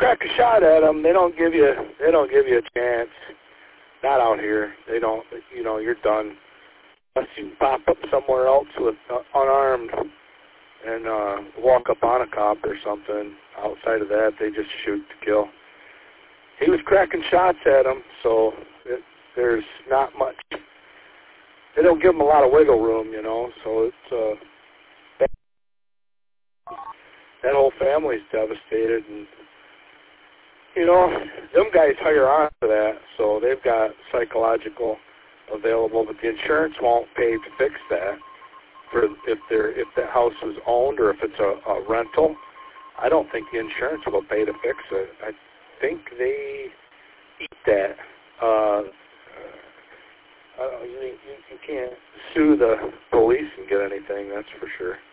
crack a shot at them, they don't give you a chance. Not out here. They don't. You know, you're done. Unless you pop up somewhere else with unarmed and walk up on a cop or something. Outside of that, they just shoot to kill. He was cracking shots at them, so there's not much. They don't give him a lot of wiggle room, you know. So it's that whole family's devastated, and you know, them guys hire on for that, so they've got psychological available, but the insurance won't pay to fix that. For if the house is owned or if it's a rental, I don't think the insurance will pay to fix it. I think they eat that. You can't sue the police and get anything, that's for sure.